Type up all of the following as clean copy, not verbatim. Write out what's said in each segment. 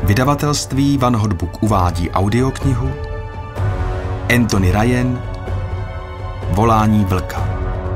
Vydavatelství Van Hotbook uvádí audioknihu Anthony Ryan Volání vlka.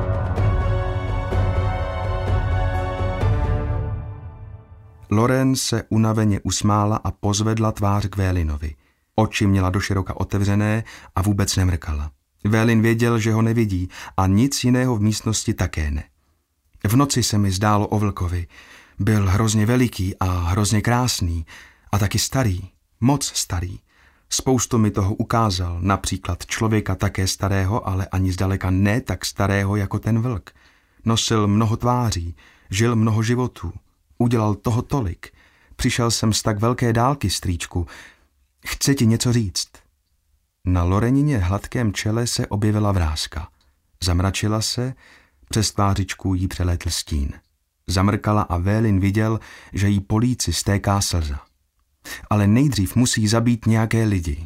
Lauren se unaveně usmála a pozvedla tvář k Vélinovi. Oči měla doširoka otevřené a vůbec nemrkala. Vélin věděl, že ho nevidí a nic jiného v místnosti také ne. V noci se mi zdálo o vlkovi. Byl hrozně veliký a hrozně krásný a taky starý, moc starý. Spoustu mi toho ukázal, například člověka také starého, ale ani zdaleka ne tak starého jako ten vlk. Nosil mnoho tváří, žil mnoho životů, udělal toho tolik. Přišel jsem z tak velké dálky, strýčku. Chci ti něco říct. Na Lorenině hladkém čele se objevila vráska. Zamračila se, přes tvářičku jí přelétl stín. Zamrkala a Vélin viděl, že jí po líci stéká slza. Ale nejdřív musí zabít nějaké lidi.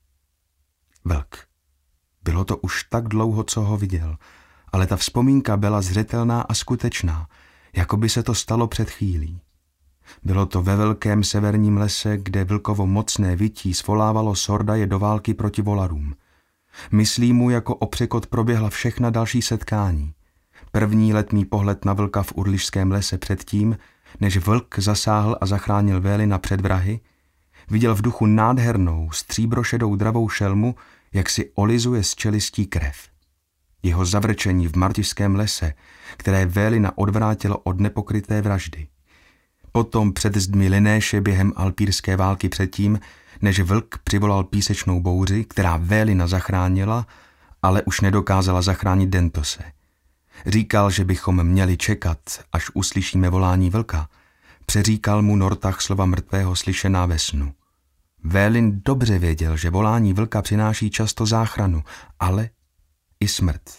Vlk. Bylo to už tak dlouho, co ho viděl, ale ta vzpomínka byla zřetelná a skutečná, jako by se to stalo před chvílí. Bylo to ve velkém severním lese, kde vlkovo mocné vytí svolávalo Sordaje do války proti volarům. Myslí mu, jako o překot proběhla všechna další setkání. První letmý pohled na vlka v urlišském lese předtím, než vlk zasáhl a zachránil Vélina před vrahy, viděl v duchu nádhernou, stříbrošedou dravou šelmu, jak si olizuje z čelistí krev. Jeho zavrčení v martišském lese, které Vélina odvrátilo od nepokryté vraždy. Potom před zdmi Linéše během alpírské války předtím, než vlk přivolal písečnou bouři, která Vélina zachránila, ale už nedokázala zachránit Dentose. Říkal, že bychom měli čekat, až uslyšíme volání vlka. Přeříkal mu Nortach slova mrtvého slyšená ve snu. Vélin dobře věděl, že volání vlka přináší často záchranu, ale i smrt.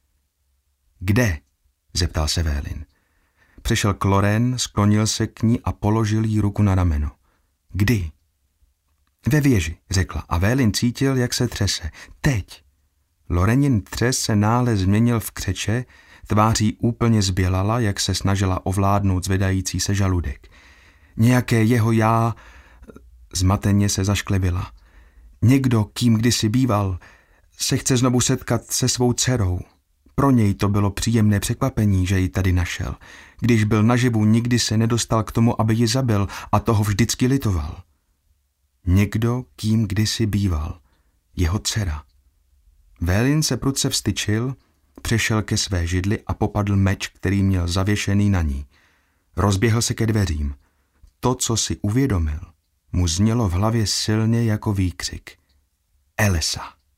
Kde? Zeptal se Vélin. Přišel k Lauren, sklonil se k ní a položil jí ruku na rameno. Kdy? Ve věži, řekla, a Vélin cítil, jak se třese. Teď. Laurenin třes se náhle změnil v křeče, tváří úplně zbělala, jak se snažila ovládnout zvedající se žaludek. Nějaké jeho já zmateně se zašklebila. Někdo, kým kdysi býval, se chce znovu setkat se svou dcerou. Pro něj to bylo příjemné překvapení, že ji tady našel. Když byl naživu, nikdy se nedostal k tomu, aby ji zabil, a toho vždycky litoval. Někdo, kým kdysi býval. Jeho dcera. Vélin se prudce vztyčil, přešel ke své židli a popadl meč, který měl zavěšený na ní. Rozběhl se ke dveřím. To, co si uvědomil, mu znělo v hlavě silně jako výkřik. Elesa.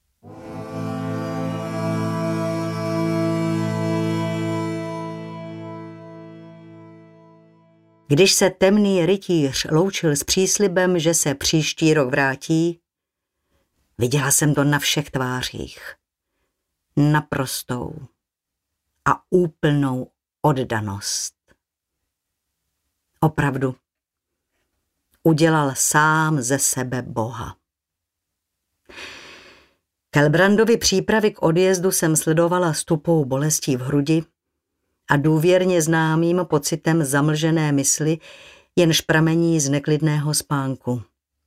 Když se temný rytíř loučil s příslibem, že se příští rok vrátí, viděla jsem to na všech tvářích. Naprostou a úplnou oddanost. Opravdu. Udělal sám ze sebe Boha. Kelbrandovi přípravy k odjezdu jsem sledovala s tupou bolestí v hrudi a důvěrně známým pocitem zamlžené mysli, jenž pramení z neklidného spánku.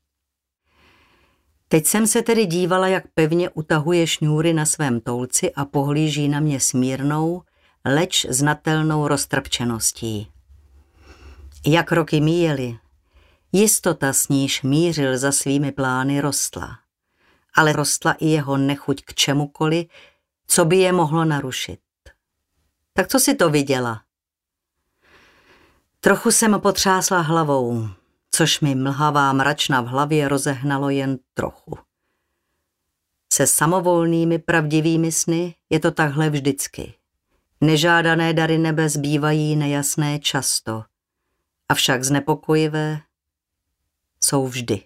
Teď jsem se tedy dívala, jak pevně utahuje šňůry na svém toulci a pohlíží na mě smírnou, leč znatelnou roztrpčeností. Jak roky míjely, jistota, s níž mířil za svými plány, rostla. Ale rostla i jeho nechuť k čemukoli, co by je mohlo narušit. Tak co si to viděla? Trochu jsem potřásla hlavou, což mi mlhavá mračna v hlavě rozehnalo jen trochu. Se samovolnými pravdivými sny je to takhle vždycky. Nežádané dary nebe zbývají nejasné často, avšak znepokojivé jsou vždy.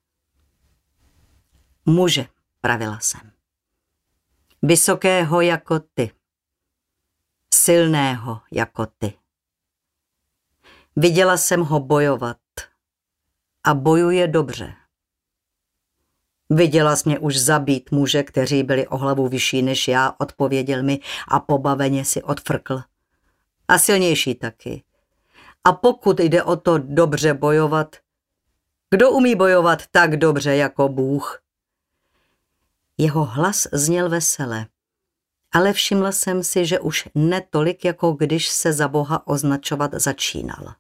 Muže, pravila jsem. Vysokého jako ty. Silného jako ty. Viděla jsem ho bojovat a bojuje dobře. Viděla jsi mě už zabít muže, kteří byli o hlavu vyšší než já, odpověděl mi a pobaveně si odfrkl. A silnější taky. A pokud jde o to dobře bojovat, Kdo umí bojovat tak dobře jako Bůh? Jeho hlas zněl vesele, ale všimla jsem si, že už netolik, jako když se za Boha označovat začínal.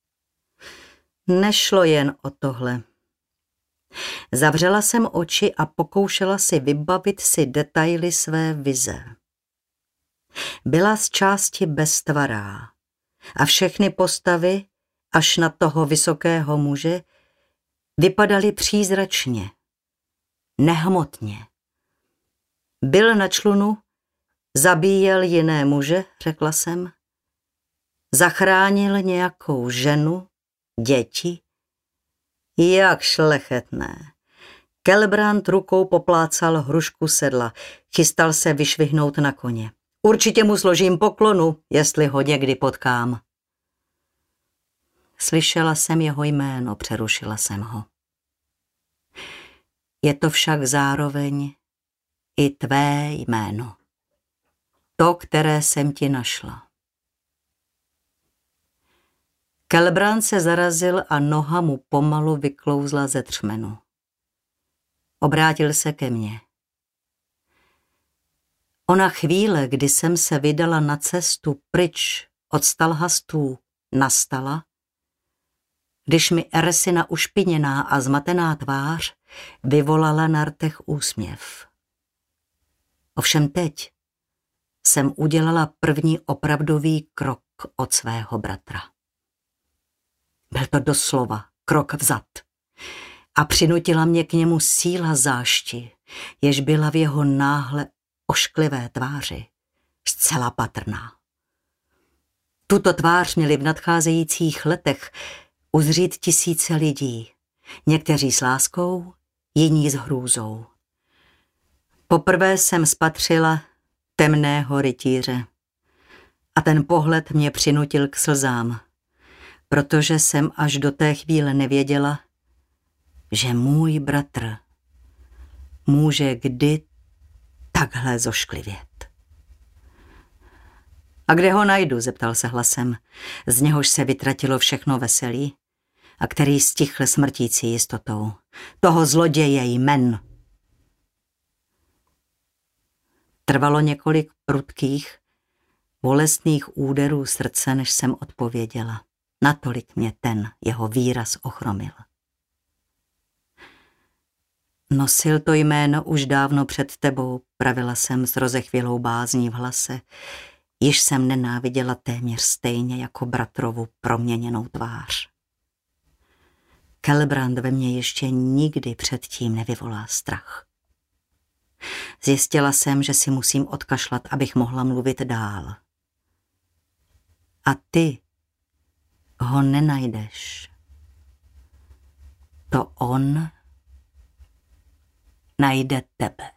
Nešlo jen o tohle. Zavřela jsem oči a pokoušela si vybavit si detaily své vize. Byla z části beztvará a všechny postavy, až na toho vysokého muže, vypadaly přízračně, nehmotně. Byl na člunu, zabíjel jiné muže, řekla jsem. Zachránil nějakou ženu, děti. Jak šlechetné. Kelbrand rukou poplácal hrušku sedla, chystal se vyšvihnout na koně. Určitě mu složím poklonu, jestli ho někdy potkám. Slyšela jsem jeho jméno, přerušila jsem ho. Je to však zároveň i tvé jméno. To, které jsem ti našla. Kelbrand se zarazil a noha mu pomalu vyklouzla ze třmenu. Obrátil se ke mně. Ona chvíle, kdy jsem se vydala na cestu pryč od Stalhastů, nastala, když mi Ersina ušpiněná a zmatená tvář vyvolala na rtech úsměv. Ovšem teď jsem udělala první opravdový krok od svého bratra. Byl to doslova krok vzad a přinutila mě k němu síla zášti, jež byla v jeho náhle ošklivé tváři zcela patrná. Tuto tvář měli v nadcházejících letech uzřít tisíce lidí, někteří s láskou, jiní s hrůzou. Poprvé jsem spatřila temného rytíře a ten pohled mě přinutil k slzám, protože jsem až do té chvíle nevěděla, že můj bratr může kdy takhle zošklivět. A kde ho najdu, zeptal se hlasem, z něhož se vytratilo všechno veselí a který stichl smrtící jistotou. Toho zloděje jmen. Trvalo několik prudkých, bolestných úderů srdce, než jsem odpověděla. Natolik mě ten jeho výraz ochromil. Nosil to jméno už dávno před tebou, pravila jsem s rozechvělou bázní v hlase. Již jsem nenáviděla téměř stejně jako bratrovu proměněnou tvář. Kelbrand ve mně ještě nikdy předtím nevyvolal strach. Zjistila jsem, že si musím odkašlat, abych mohla mluvit dál. A ty ho nenajdeš. To on najde tebe.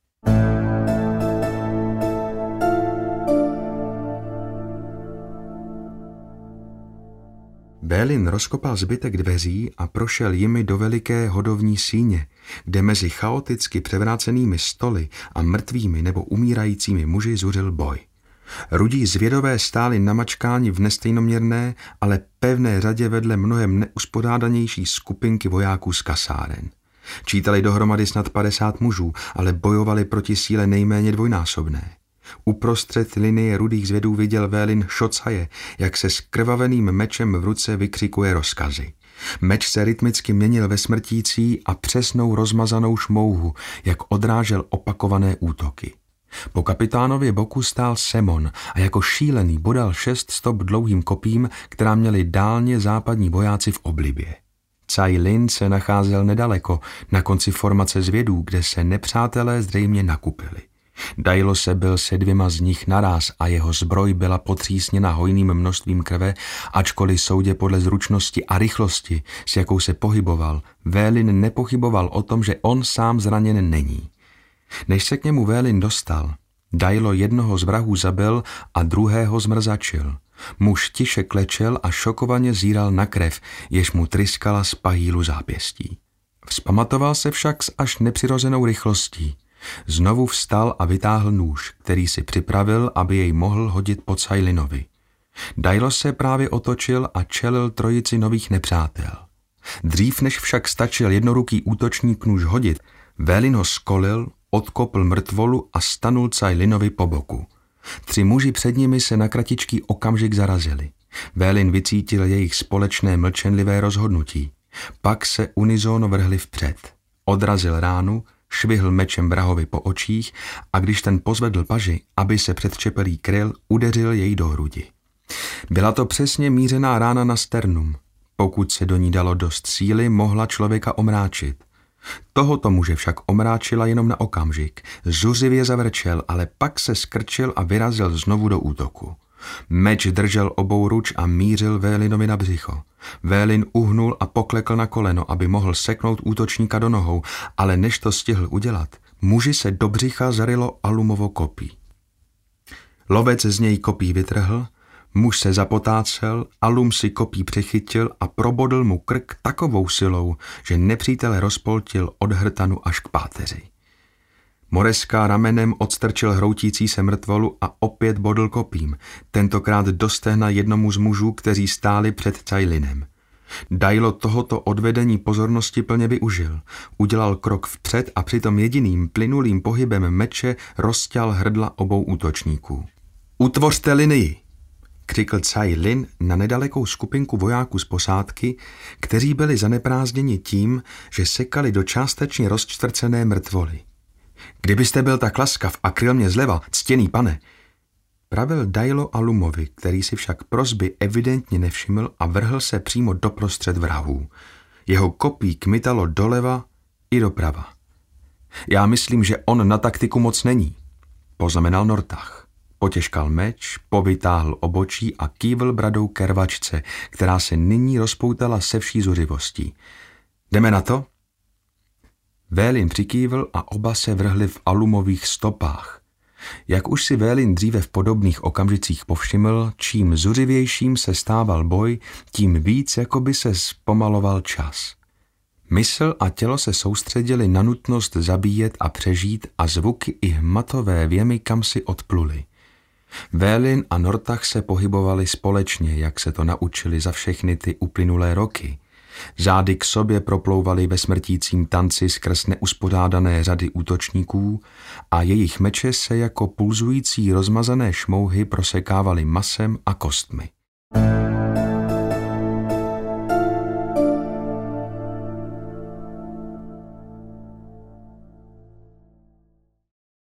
Bélin rozkopal zbytek dveří a prošel jimi do veliké hodovní síně, kde mezi chaoticky převrácenými stoly a mrtvými nebo umírajícími muži zuřil boj. Rudí zvědové stáli namačkáni v nestejnoměrné, ale pevné řadě vedle mnohem neuspořádanější skupinky vojáků z kasáren. Čítali dohromady snad 50 mužů, ale bojovali proti síle nejméně dvojnásobné. Uprostřed linie rudých zvědů viděl Vélin Šocaje, jak se s krvaveným mečem v ruce vykřikuje rozkazy. Meč se rytmicky měnil ve smrtící a přesnou rozmazanou šmouhu, jak odrážel opakované útoky. Po kapitánově boku stál Semon a jako šílený bodal 6 stop dlouhým kopím, která měli dálně západní vojáci v oblibě. Cai Lin se nacházel nedaleko, na konci formace zvědů, kde se nepřátelé zřejmě nakupili. Dajlo se byl se 2 z nich naráz a jeho zbroj byla potřísněna hojným množstvím krve, ačkoliv soudě podle zručnosti a rychlosti, s jakou se pohyboval, Vélin nepochyboval o tom, že on sám zraněn není. Než se k němu Vélin dostal, Dajlo jednoho z vrahů zabil a druhého zmrzačil. Muž tiše klečel a šokovaně zíral na krev, jež mu tryskala z pahýlu zápěstí. Vzpamatoval se však s až nepřirozenou rychlostí. Znovu vstal a vytáhl nůž, který si připravil, aby jej mohl hodit po Cailinovi. Dajlo se právě otočil a čelil trojici nových nepřátel. Dřív než však stačil jednoruký útočník nůž hodit, Vélin ho skolil, odkopl mrtvolu a stanul Caj Linovi po boku. 3 muži před nimi se na kratičký okamžik zarazili. Vélin vycítil jejich společné mlčenlivé rozhodnutí. Pak se unizóno vrhli vpřed. Odrazil ránu, švihl mečem vrahovi po očích a když ten pozvedl paži, aby se před čepelí kryl, udeřil jej do hrudi. Byla to přesně mířená rána na sternum. Pokud se do ní dalo dost síly, mohla člověka omráčit. Tohoto muže však omráčila jenom na okamžik. Zuřivě zavrčel, ale pak se skrčil a vyrazil znovu do útoku. Meč držel obou ruč a mířil Vélinovi na břicho. Vélin uhnul a poklekl na koleno, aby mohl seknout útočníka do nohou, ale než to stihl udělat, muži se do břicha zarylo Alumovo kopí. Lovec z něj kopí vytrhl, muž se zapotácel, Alum si kopí přechytil a probodl mu krk takovou silou, že nepřítele rozpoltil od hrtanu až k páteři. Moreska ramenem odstrčil hroutící se mrtvolu a opět bodl kopím, tentokrát do stehna jednomu z mužů, kteří stáli před Caj Linem. Dajlo tohoto odvedení pozornosti plně využil. Udělal krok vpřed a přitom jediným plynulým pohybem meče rozťal hrdla obou útočníků. Utvořte linii, křikl Caj Lin na nedalekou skupinku vojáků z posádky, kteří byli zaneprázdněni tím, že sekali do částečně rozčtvrcené mrtvoly. Kdybyste byl tak laskav a kryl mě zleva, ctěný pane, pravil Dajlo Alumovi, který si však prosby evidentně nevšiml a vrhl se přímo doprostřed vrahů. Jeho kopí kmitalo doleva i doprava. Já myslím, že on na taktiku moc není, poznamenal Nortach. Potěžkal meč, povytáhl obočí a kývl bradou ke rvačce, která se nyní rozpoutala se vší zuřivostí. Jdeme na to? Vélin přikývl a oba se vrhli v Alumových stopách. Jak už si Vélin dříve v podobných okamžicích povšiml, čím zuřivějším se stával boj, tím víc jakoby se zpomaloval čas. Mysl a tělo se soustředili na nutnost zabíjet a přežít a zvuky i hmatové věmy kamsi odpluly. Vélin a Nortach se pohybovali společně, jak se to naučili za všechny ty uplynulé roky. Zády k sobě proplouvali ve smrtícím tanci skrz neuspořádané řady útočníků a jejich meče se jako pulzující rozmazané šmouhy prosekávaly masem a kostmi.